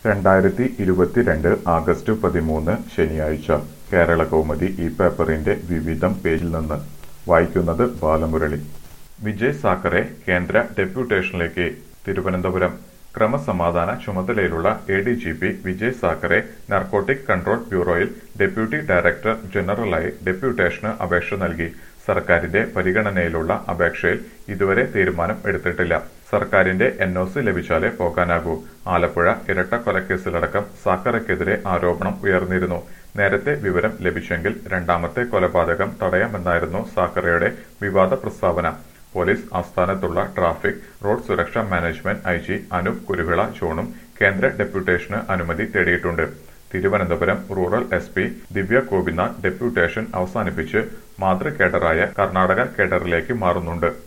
2022 August 13 ശനിയാഴ്ച കേരളകൗമുദി ഈ പേപ്പറിന്റെ വിവിധം പേജിൽ നിന്ന് വായിക്കുന്നത് ബാലമുരളി. വിജയ് സാക്കറെ കേന്ദ്ര ഡെപ്യൂട്ടേഷനിലേക്ക്. തിരുവനന്തപുരം. ക്രമസമാധാന ചുമതലയിലുള്ള ADGP Vijay Sakhare narcotic control ബ്യൂറോയിൽ ഡെപ്യൂട്ടി ഡയറക്ടർ ജനറലായി ഡെപ്യൂട്ടേഷന് അപേക്ഷ നൽകി. സർക്കാരിന്റെ പരിഗണനയിലുള്ള അപേക്ഷയിൽ ഇതുവരെ തീരുമാനം എടുത്തിട്ടില്ല. സർക്കാരിന്റെ എൻഒസി ലഭിച്ചാലേ പോകാനാകൂ. ആലപ്പുഴ ഇരട്ടക്കൊലക്കേസിലടക്കം സാക്കറയ്ക്കെതിരെ ആരോപണം ഉയർന്നിരുന്നു. നേരത്തെ വിവരം ലഭിച്ചെങ്കിൽ രണ്ടാമത്തെ കൊലപാതകം തടയാമെന്നായിരുന്നു സാക്കറയുടെ വിവാദ പ്രസ്താവന. പോലീസ് ആസ്ഥാനത്തുള്ള ട്രാഫിക് റോഡ് സുരക്ഷാ മാനേജ്മെന്റ് ഐജി അനൂപ് കുരുവിള ജോണും കേന്ദ്ര ഡെപ്യൂട്ടേഷന് അനുമതി തേടിയിട്ടുണ്ട്. Thiruvananthapuram rural SP Divya Gopinath deputation അവസാനിപ്പിച്ച് മാതൃ കേഡറായ കർണാടക കേഡറിലേക്ക് മാറുന്നുണ്ട്.